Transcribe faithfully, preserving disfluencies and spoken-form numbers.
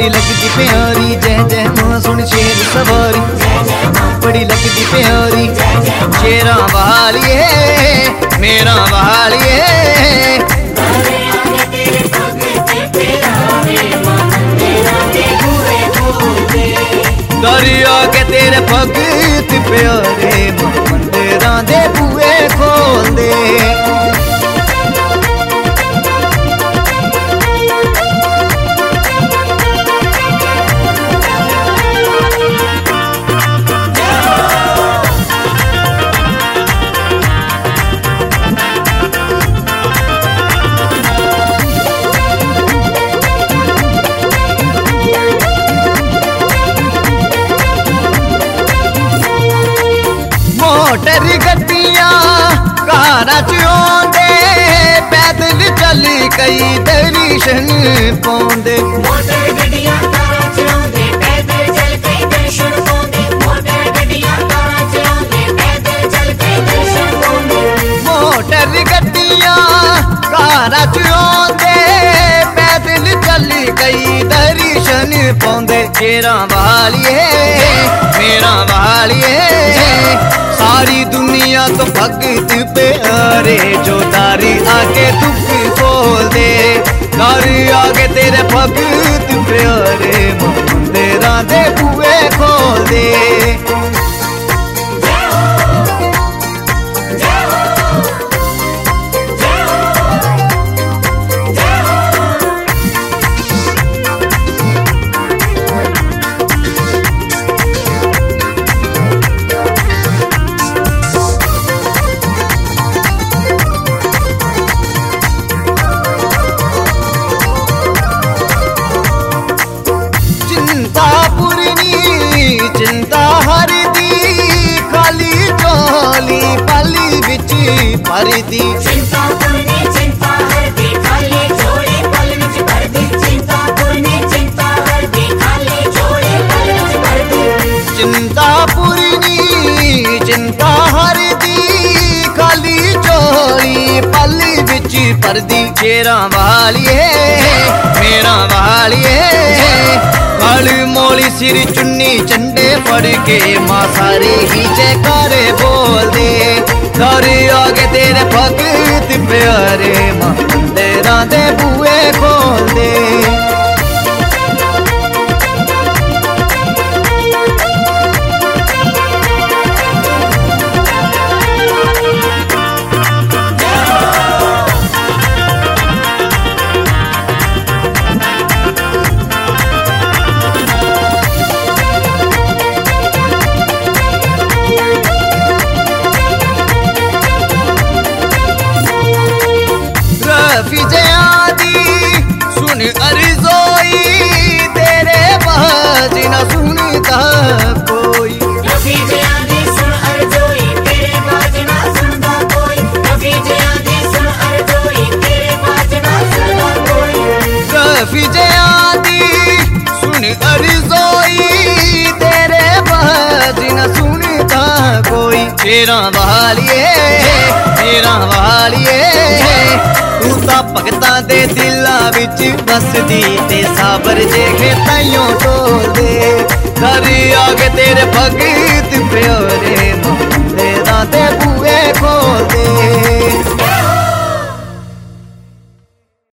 बड़ी लगदी प्यारी जय जय मां सुन शेर सवारी बड़ी लगदी प्यारी शेरा वालिए मेरा वालिए दरिया के तेरे भगत प्यारे मंदिरां दे बूहे खोल दे मोटर गड्डियां कारां च आउंदे पैदल चल कई दर्शन पाउंदे मोटर गड्डियां कारां च आउंदे पैदल चल कई दर्शन पाउंदे मोटर गड्डियां कारां च आउंदे पैदल चल कई दर्शन पाउंदे मोटर गड्डियां कारां च आउंदे पैदल चल कई दर्शन पाउंदे शेरा वालिए मेरा वालिए सारी दुनिया तो भगत प्यारे जो दारी आके दुख खोल दे दारी आके तेरे भगत प्यारे मंदिरां दे बूहे खोल दे चिंता हर दी खाली झोली पाली बिच भर दी चिंता पुरनी चिंता हर दी खाली झोली पल विच भर दी चिंता पुरनी चिंता हर दी खाली झोली पल विच भर दी चिंता पुरनी चिंता हर दी खाली झोली पल विच भर दी शेरा वालिए मेरा वालिए काली मोली सिर चुन्नी चंडे फड़ के मां सारे ही जयकारे बोल दे दारी आगे तेरे भगत प्यारे मंदिरां दे बूहे खोल दे सुन अर्ज़ोई तेरे बाज न सुनता कोई रफ़ी जयादी सुन अर्ज़ोई तेरे बाज न सुनता कोई रफ़ी जयादी सुन अर्ज़ोई तेरे बाज न सुनता कोई रफ़ी जयादी सुन अर्ज़ोई तेरे बाज न सुनता कोई शेरा वालिए मेरा वालिए तू तां भगतां दे दिलां विच बसदी ते साबर जे खेताइयों टोल दे दारी आगे तेरे भगत